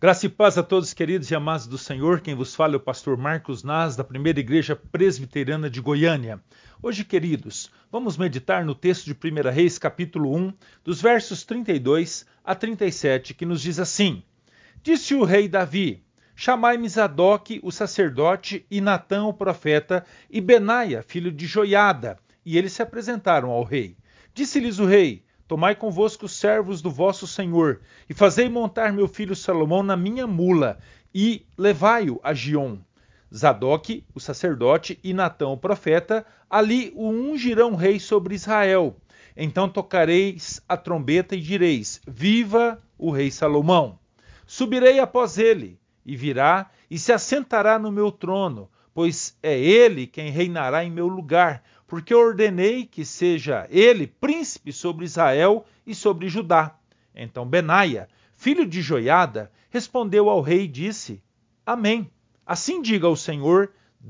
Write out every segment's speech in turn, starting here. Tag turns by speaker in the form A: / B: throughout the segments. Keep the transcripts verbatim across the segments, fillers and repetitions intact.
A: Graça e paz a todos, queridos e amados do Senhor. Quem vos fala é o pastor Marcos Nas, da Primeira Igreja Presbiteriana de Goiânia. Hoje, queridos, vamos meditar no texto de primeira Reis, capítulo um, dos versos trinta e dois a trinta e sete, que nos diz assim: Disse o rei Davi: Chamai-me Zadok, o sacerdote, e Natã, o profeta, e Benaia, filho de Joiada. E eles se apresentaram ao rei. Disse-lhes o rei: Tomai convosco os servos do vosso senhor, e fazei montar meu filho Salomão na minha mula, e levai-o a Giom. Zadok, o sacerdote, e Natã, o profeta, ali o ungirão rei sobre Israel. Então tocareis a trombeta e direis: Viva o rei Salomão! Subirei após ele, e virá, e se assentará no meu trono, pois é ele quem reinará em meu lugar, porque ordenei que seja ele príncipe sobre Israel e sobre Judá. Então Benaia, filho de Joiada, respondeu ao rei e disse: Amém. Assim diga o Senhor,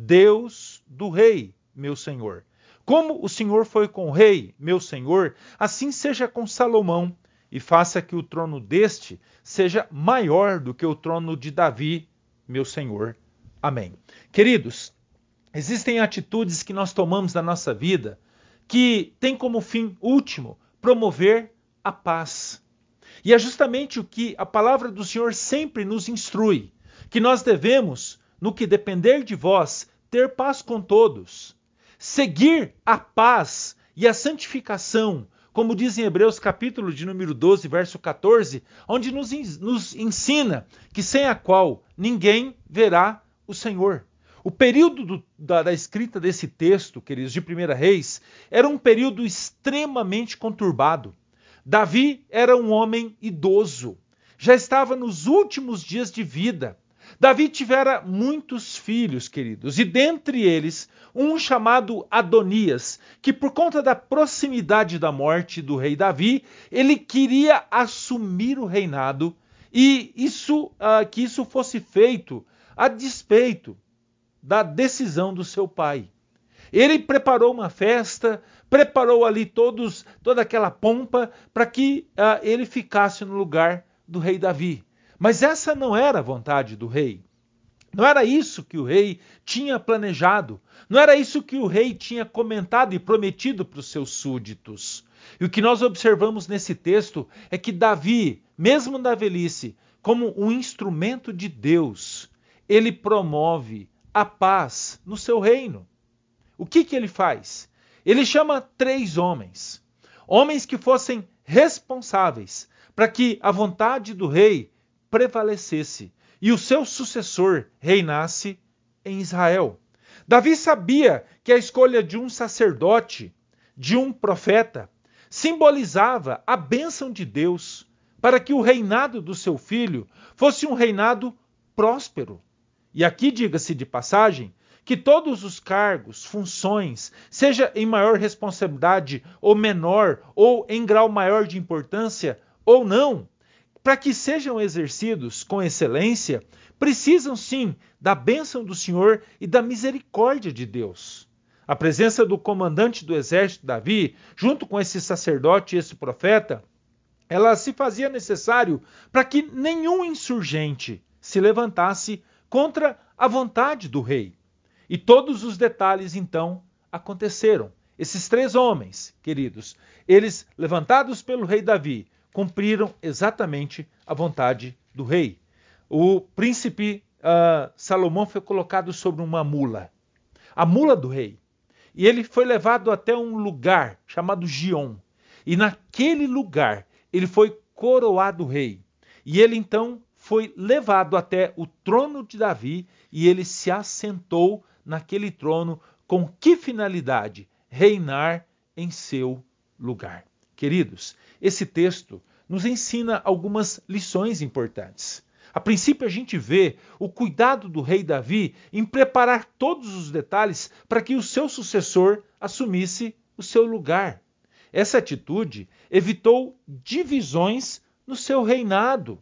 A: Deus do rei, meu senhor. Como o Senhor foi com o rei, meu senhor, assim seja com Salomão, e faça que o trono deste seja maior do que o trono de Davi, meu senhor. Amém. Queridos, existem atitudes que nós tomamos na nossa vida que têm como fim último promover a paz. E é justamente o que a palavra do Senhor sempre nos instrui, que nós devemos, no que depender de vós, ter paz com todos, seguir a paz e a santificação, como diz em Hebreus capítulo de número doze, verso quatorze, onde nos, nos ensina que sem a qual ninguém verá o Senhor. O período do, da, da escrita desse texto, queridos, de primeira Reis, era um período extremamente conturbado. Davi era um homem idoso, já estava nos últimos dias de vida. Davi tivera muitos filhos, queridos, e dentre eles um chamado Adonias, que por conta da proximidade da morte do rei Davi, ele queria assumir o reinado e isso, uh, que isso fosse feito a despeito da decisão do seu pai. Ele preparou uma festa, preparou ali todos, toda aquela pompa para que uh, ele ficasse no lugar do rei Davi. Mas essa não era a vontade do rei. Não era isso que o rei tinha planejado. Não era isso que o rei tinha comentado e prometido para os seus súditos. E o que nós observamos nesse texto é que Davi, mesmo na velhice, como um instrumento de Deus, ele promove a paz no seu reino. O que que ele faz? Ele chama três homens. Homens que fossem responsáveis para que a vontade do rei prevalecesse e o seu sucessor reinasse em Israel. Davi sabia que a escolha de um sacerdote, de um profeta, simbolizava a bênção de Deus para que o reinado do seu filho fosse um reinado próspero. E aqui diga-se de passagem que todos os cargos, funções, seja em maior responsabilidade ou menor, ou em grau maior de importância ou não, para que sejam exercidos com excelência, precisam sim da bênção do Senhor e da misericórdia de Deus. A presença do comandante do exército Davi, junto com esse sacerdote e esse profeta, ela se fazia necessário para que nenhum insurgente se levantasse contra a vontade do rei. E todos os detalhes, então, aconteceram. Esses três homens, queridos, eles, levantados pelo rei Davi, cumpriram exatamente a vontade do rei. O príncipe uh, Salomão foi colocado sobre uma mula, a mula do rei. E ele foi levado até um lugar chamado Giom. E naquele lugar ele foi coroado rei. E ele então foi levado até o trono de Davi e ele se assentou naquele trono com que finalidade? Reinar em seu lugar. Queridos, esse texto nos ensina algumas lições importantes. A princípio a gente vê o cuidado do rei Davi em preparar todos os detalhes para que o seu sucessor assumisse o seu lugar. Essa atitude evitou divisões no seu reinado,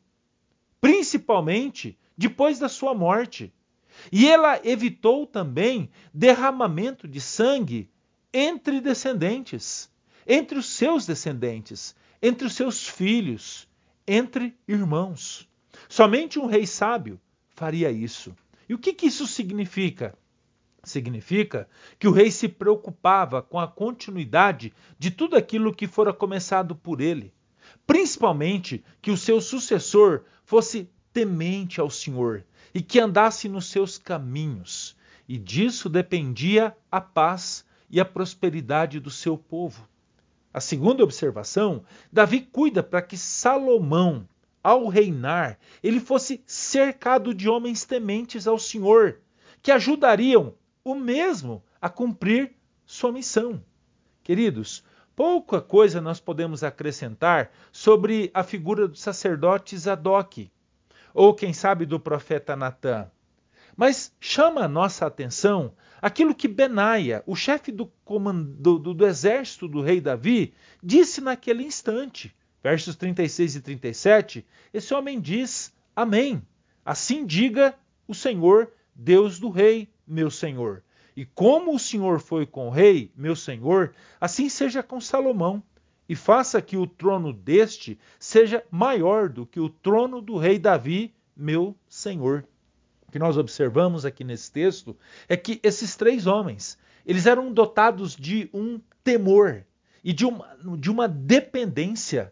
A: principalmente depois da sua morte. E ela evitou também derramamento de sangue entre descendentes, entre os seus descendentes, entre os seus filhos, entre irmãos. Somente um rei sábio faria isso. E o que, que isso significa? Significa que o rei se preocupava com a continuidade de tudo aquilo que fora começado por ele. Principalmente que o seu sucessor fosse temente ao Senhor e que andasse nos seus caminhos. E disso dependia a paz e a prosperidade do seu povo. A segunda observação, Davi cuida para que Salomão, ao reinar, ele fosse cercado de homens tementes ao Senhor, que ajudariam o mesmo a cumprir sua missão. Queridos, pouca coisa nós podemos acrescentar sobre a figura do sacerdote Zadok, ou quem sabe do profeta Natã. Mas chama a nossa atenção aquilo que Benaia, o chefe do, comando, do, do exército do rei Davi, disse naquele instante. Versos trinta e seis e trinta e sete, esse homem diz, amém. Assim diga o Senhor, Deus do rei, meu senhor. E como o Senhor foi com o rei, meu senhor, assim seja com Salomão. E faça que o trono deste seja maior do que o trono do rei Davi, meu senhor. O que nós observamos aqui nesse texto é que esses três homens, eles eram dotados de um temor e de uma, de uma dependência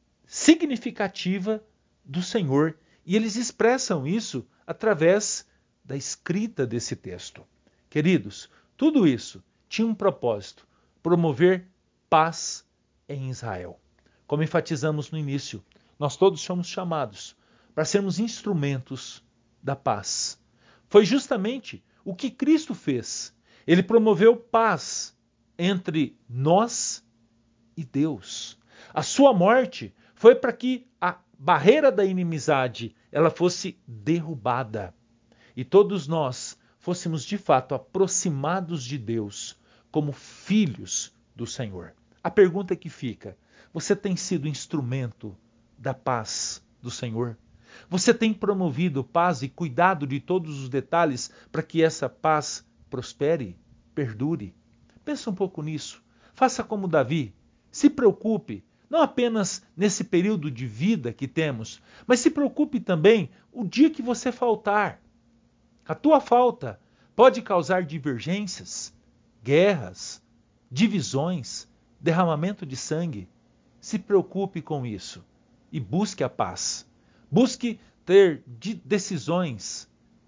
A: significativa do Senhor. E eles expressam isso através da escrita desse texto. Queridos, tudo isso tinha um propósito: promover paz em Israel. Como enfatizamos no início, nós todos somos chamados para sermos instrumentos da paz. Foi justamente o que Cristo fez. Ele promoveu paz entre nós e Deus. A sua morte foi para que a barreira da inimizade ela fosse derrubada e todos nós fôssemos de fato aproximados de Deus como filhos do Senhor. A pergunta que fica: você tem sido instrumento da paz do Senhor? Você tem promovido paz e cuidado de todos os detalhes para que essa paz prospere, perdure? Pensa um pouco nisso. Faça como Davi. Se preocupe, não apenas nesse período de vida que temos, mas se preocupe também o dia que você faltar. A tua falta pode causar divergências, guerras, divisões, derramamento de sangue. Se preocupe com isso e busque a paz. Busque ter decisões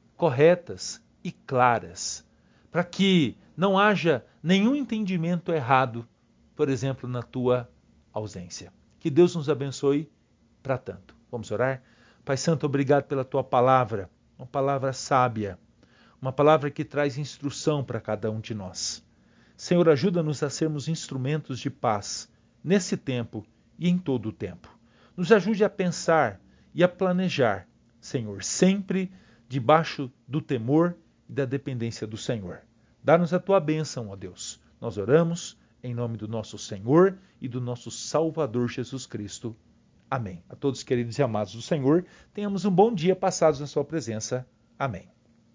A: corretas e claras, para que não haja nenhum entendimento errado, por exemplo, na tua ausência. Que Deus nos abençoe para tanto. Vamos orar? Pai Santo, obrigado pela tua palavra, uma palavra sábia, uma palavra que traz instrução para cada um de nós. Senhor, ajuda-nos a sermos instrumentos de paz nesse tempo e em todo o tempo. Nos ajude a pensar e a planejar, Senhor, sempre debaixo do temor e da dependência do Senhor. Dá-nos a tua bênção, ó Deus. Nós oramos em nome do nosso Senhor e do nosso Salvador Jesus Cristo. Amém. A todos queridos e amados do Senhor, tenhamos um bom dia passados na sua presença. Amém.